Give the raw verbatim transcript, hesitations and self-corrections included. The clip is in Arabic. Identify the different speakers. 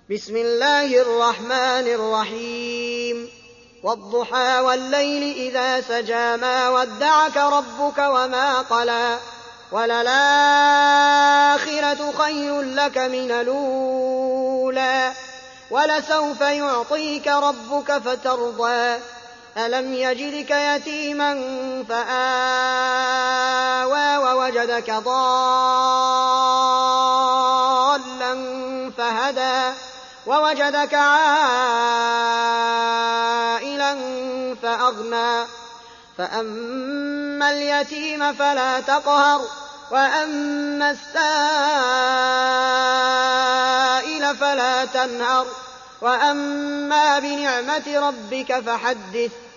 Speaker 1: بسم الله الرحمن الرحيم والضحى والليل إذا سجى ما ودعك ربك وما قلى وللآخرة خير لك من الأولى ولسوف يعطيك ربك فترضى ألم يجدك يتيما فآوى ووجدك ضالا فهدى ووجدك عائلا فأغنى فأما اليتيم فلا تقهر وأما السائل فلا تنهر وأما بنعمة ربك فحدث